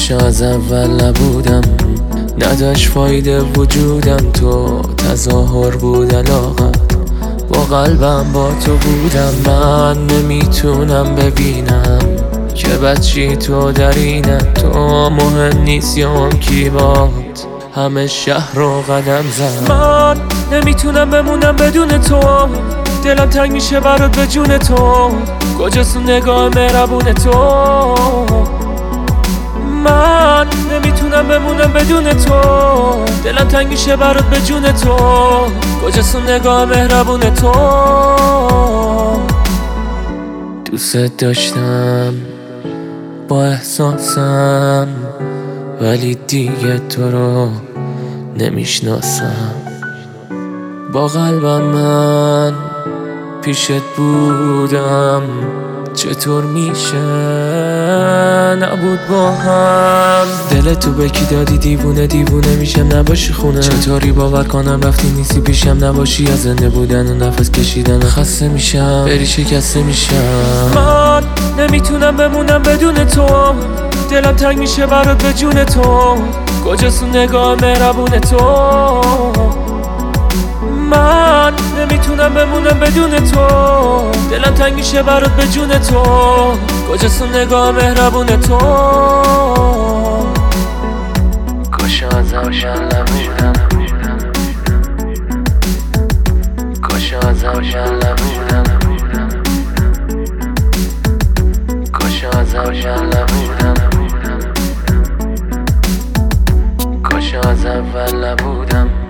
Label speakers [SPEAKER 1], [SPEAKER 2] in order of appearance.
[SPEAKER 1] کاش از اول نبودم، نداشت فایده وجودم، تو تظاهر بود علاقت، با قلبم با تو بودم. من نمیتونم ببینم که بچی تو در اینه، تو مهم نیست یا اون کی باد همه شهر رو قدم زد. من نمیتونم بمونم بدون تو، دلم تنگ میشه برات به جون تو، کجاست اون نگاه مهربون تو؟ من نمیتونم بمونم بدون تو، دلم تنگ میشه برات به جون تو، کجاست اون نگاه مهربون تو؟ دوست داشتم با احساسم، ولی دیگه تو رو نمیشناسم. با قلبم من پیشت بودم، چطور میشه نبود با هم؟ دل تو به کی دادی؟ دیوونه دیوونه میشم نباشی خونه، چطوری باور کنم رفتی نیستی پیشم، نباشی از زنده بودن و نفس کشیدن خسته میشم، بری شکسته میشم. من نمیتونم بمونم بدون تو، دلم تنگ میشه برات به جون تو، کجاست اون نگاه مهربون تو؟ من نمیتونم بمونم بدون تو، دلم تنگ میشه برات به جون تو، کجاست اون نگاه مهربون تو؟ کاش از اول نبودم، کاش از اول نبودم، کاش از اول نبودم، کاش از اول نبودم.